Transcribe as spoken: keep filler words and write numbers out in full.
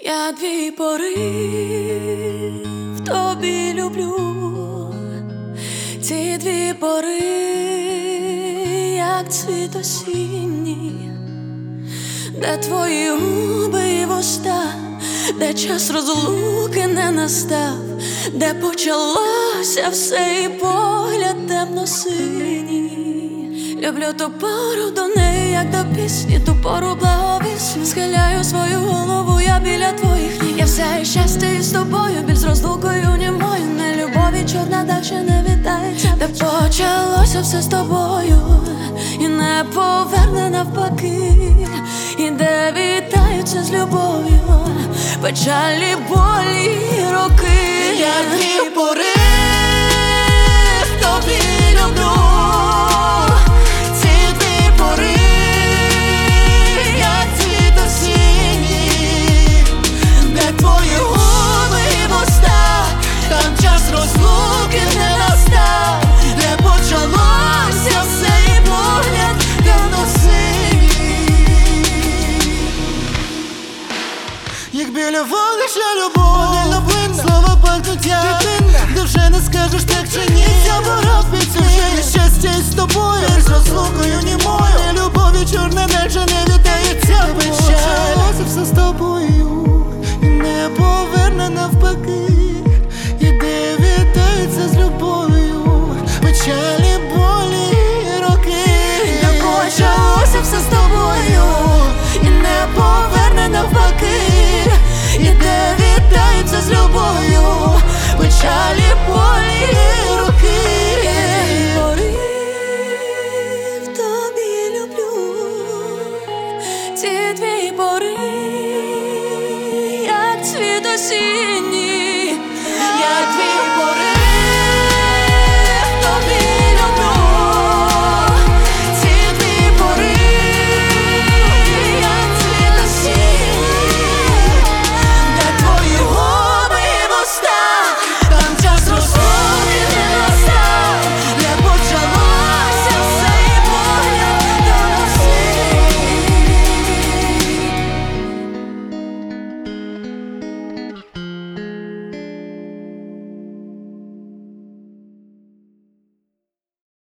Я дві пори в тобі люблю, ці дві пори, як цвіт осінній, де твої губи і вуста, де час розлуки не настав, де почалося все і погляд темно-синій. Люблю ту пору до неї, як до пісні, ту пору благовісну. Схиляю свою голову, я біля твоїх ніг. Я вся і щастя із тобою, біль з розлукою німою. Не любові чорна дальше не вітається. Де почалося все з тобою і не поверне навпаки. І де вітаються з любов'ю печалі, болі, роки. Я дві пори в тобі люблю, ці дві пори, як цвіт осінній, де твої губи і вуста, там час розлуки не настав, де почалося все і погляд темно-синій. Як біля вогнища любов, слова пахнуть як дитина, де вже не скажеш так чи ні. Ця пора підсвіє щастя із тобою, з розлукою німою. І любові чорна дальше не вітається печаль. Все з тобою і не поверне навпаки. І де вітається з любов'ю печалі, болі, роки. Де почалося все з тобою і не поверне навпаки. І де вітаються з любов'ю печалі, болі, роки. Пори в тобі люблю, ці дві пори, як цвіт осінній. Я дві